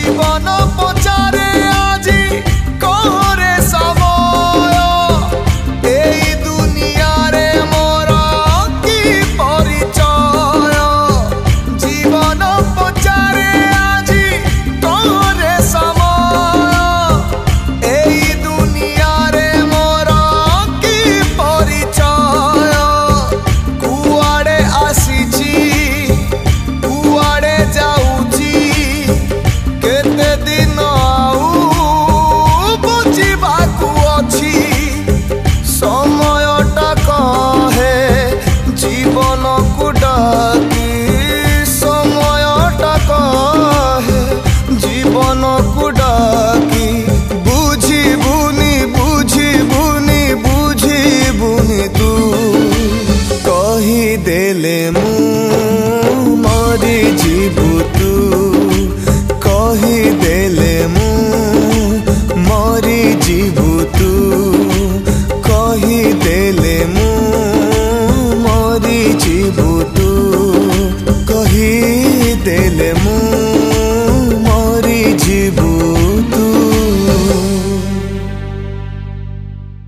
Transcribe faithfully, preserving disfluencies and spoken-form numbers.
जीवन पचारे आजी करे समय एई दुनिया रे मोर की परिचय। जीवन पचारे आजी करे समय एई दुनिया रे मोर की परिचय। कुआड़े आसीची कुआड़े जाऊची केते दिन आऊ बुझिबाकू अछि। समयटा कहे जीवन को डाकी समयटा कहे जीवन को डाकी। बुझिबुनि बुझिबुनि बुझिबुनि तू कही देले मु मरी जीवु तू कही देले मु मरी जीवु तू कही देले मु मरी जीवु।